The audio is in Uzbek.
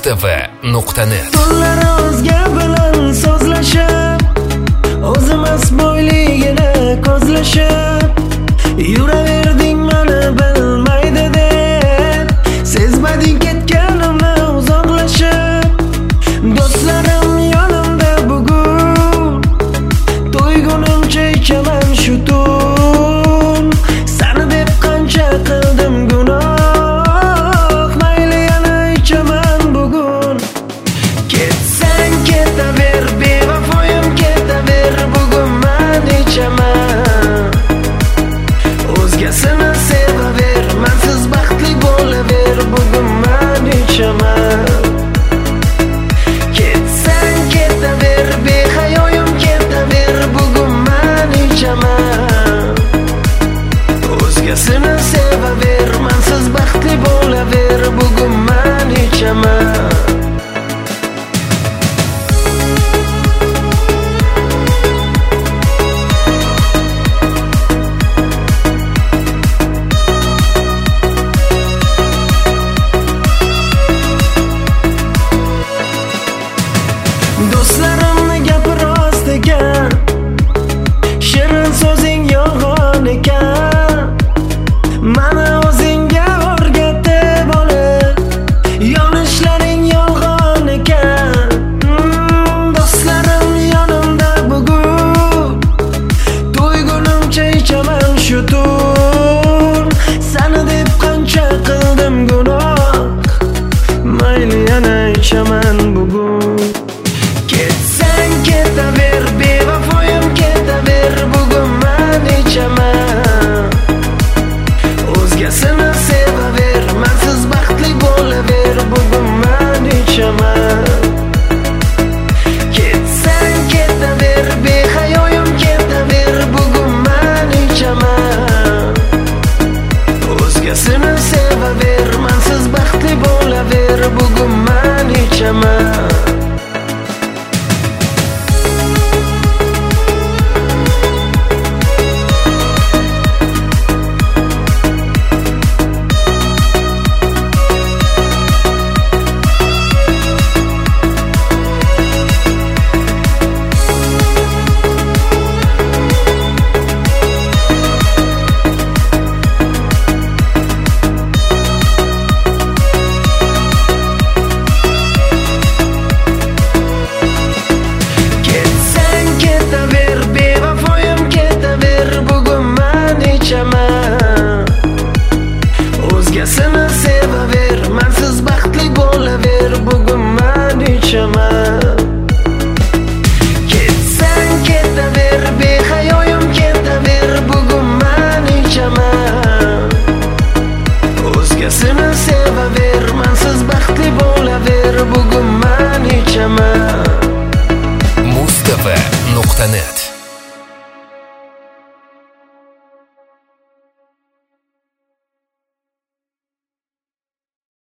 mustafa.net. Tunlar o'zga bilan so'zlashib, o'zimiz bo'yligini ko'zlashib, yuraverding meni bilmaydi deb, sezmading ketganimni uzoqlashib. Do'stlarim yonimda bugun, to'ygunimcha ichaman shu tun. Seni deb qancha qildim gunoh, mayli yana ichaman bugun. Ketsang ketaver, bevafoyim ketaver, bugun men ichaman. O'zgasini sevaver, mensiz baxtli bo'laver, bugun men ichaman. Ketsang ketaver, behayoyim ketaver, bugun men ichaman. O'zgasini sevaver, mensiz baxtli bo'laver, bugun men ichaman. Do'stlarimni gapi rost ekan, shirin so'zing yolg'on ekan. Meni o'zingga o'rgatib olib, yonishlaring yolg'on ekan. Do'stlarim yonimda bugun, to'ygunimcha ichaman shu tun. Seni deb qancha qildim gunoh, mayli yana ichaman bugun. Ketsang ketaver, bevafoyim ketaver, bugun men ichaman. O'zgasini sevaver, mensiz baxtli bo'laver, bugun men ichaman. Ketsang ketaver, behayoyim ketaver, bugun men ichaman. O'zgasini sevaver, mensiz baxtli bo'laver, bugun men ichaman. O'zgasini sevaver, mensiz baxtli bo'laver, bugun men ichaman. Ketsang ketaver, behayoyim ketaver, bugun men ichaman. O'zgasini sevaver, mensiz baxtli bo'laver, bugun men ichaman. mustafa.net